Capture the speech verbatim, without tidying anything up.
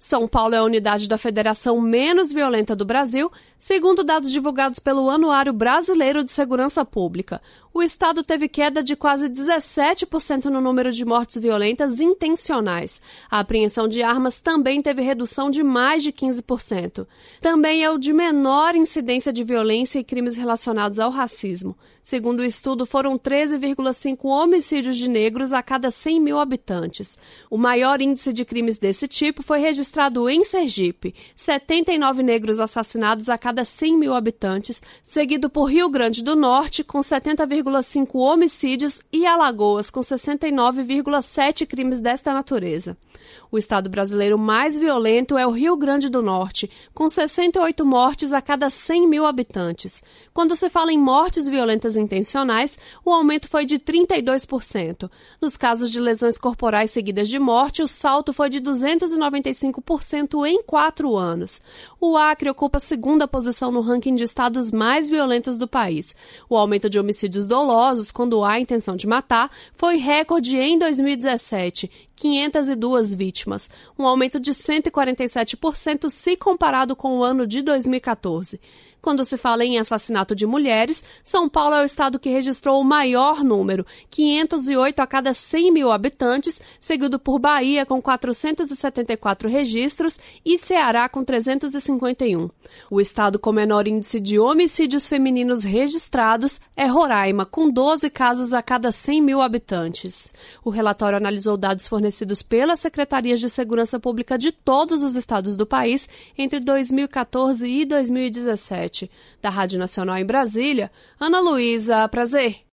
São Paulo é a unidade da federação menos violenta do Brasil, segundo dados divulgados pelo Anuário Brasileiro de Segurança Pública. O estado teve queda de quase dezessete por cento no número de mortes violentas intencionais. A apreensão de armas também teve redução de mais de quinze por cento. Também é o de menor incidência de violência e crimes relacionados ao racismo. Segundo o estudo, foram treze vírgula cinco homicídios de negros a cada cem mil habitantes. O maior índice de crimes desse tipo foi registrado em Sergipe, setenta e nove negros assassinados a cada cem mil habitantes, seguido por Rio Grande do Norte, com setenta vírgula cinco homicídios, e Alagoas, com sessenta e nove vírgula sete crimes desta natureza. O estado brasileiro mais violento é o Rio Grande do Norte, com sessenta e oito mortes a cada cem mil habitantes. Quando se fala em mortes violentas intencionais, o aumento foi de trinta e dois por cento. Nos casos de lesões corporais seguidas de morte, o salto foi de duzentos e noventa e cinco por cento em quatro anos. O Acre ocupa a segunda posição no ranking de estados mais violentos do país. O aumento de homicídios dolosos, quando há intenção de matar, foi recorde em dois mil e dezessete, quinhentas e duas vítimas, um aumento de cento e quarenta e sete por cento se comparado com o ano de dois mil e quatorze. Quando se fala em assassinato de mulheres, São Paulo é o estado que registrou o maior número, quinhentos e oito a cada cem mil habitantes, seguido por Bahia com quatrocentos e setenta e quatro registros e Ceará com trezentos e cinquenta e um. O estado com menor índice de homicídios femininos registrados é Roraima, com doze casos a cada cem mil habitantes. O relatório analisou dados fornecidos pelas Secretarias de Segurança Pública de todos os estados do país entre dois mil e quatorze e dois mil e dezessete. Da Rádio Nacional em Brasília, Ana Luísa Prazer.